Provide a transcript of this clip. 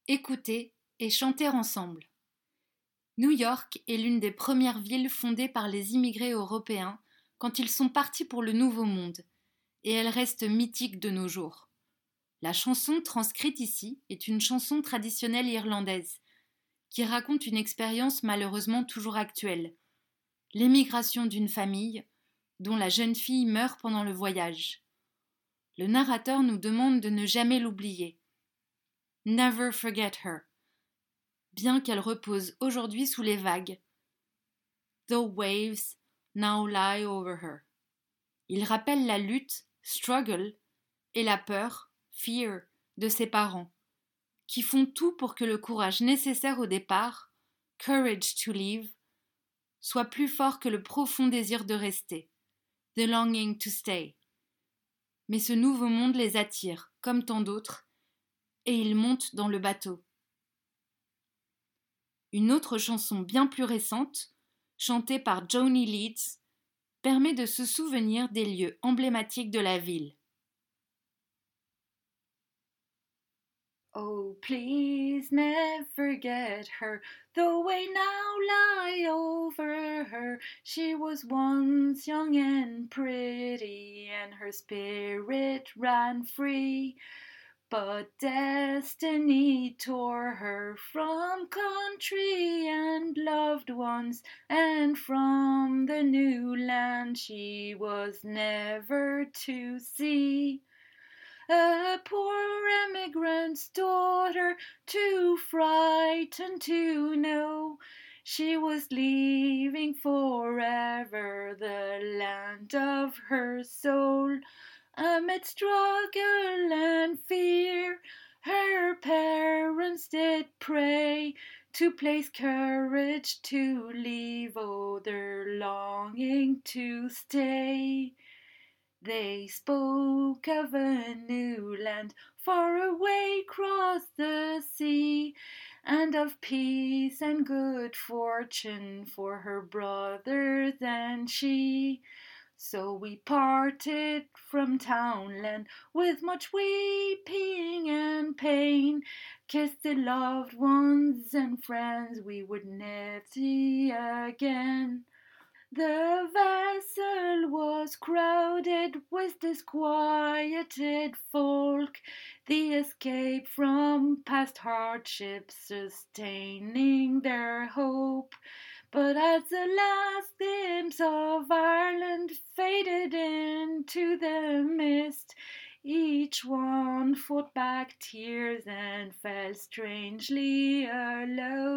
Écouter et chanter ensemble. New York est l'une des premières villes fondées par les immigrés européens quand ils sont partis pour le Nouveau Monde, et elle reste mythique de nos jours. La chanson transcrite ici est une chanson traditionnelle irlandaise, qui raconte une expérience malheureusement toujours actuelle, l'émigration d'une famille, dont la jeune fille meurt pendant le voyage. Le narrateur nous demande de ne jamais l'oublier. Never forget her. Bien qu'elle repose aujourd'hui sous les vagues. The waves now lie over her. Il rappelle la lutte, struggle, et la peur, fear, de ses parents, qui font tout pour que le courage nécessaire au départ, courage to leave, soit plus fort que le profond désir de rester, the longing to stay. Mais ce nouveau monde les attire, comme tant d'autres, et ils montent dans le bateau. Une autre chanson bien plus récente, chantée par Joni Leeds, permet de se souvenir des lieux emblématiques de la ville. Oh, please never forget her, though we now lie over her. She was once young and pretty, and her spirit ran free. But destiny tore her from country and loved ones, and from the new land she was never to see. A poor emigrant's daughter, too frightened to know she was leaving forever the land of her soul. Amid struggle and fear, her parents did pray to place courage to leave, oh, their longing to stay. They spoke of a new land far away across the sea, and of peace and good fortune for her brothers and she. So we parted from townland with much weeping and pain, kissed the loved ones and friends we would never see again. The vessel was crowded with disquieted folk, the escape from past hardships sustaining their hope. But as the last glimpse of Ireland faded into the mist, each one fought back tears and fell strangely alone.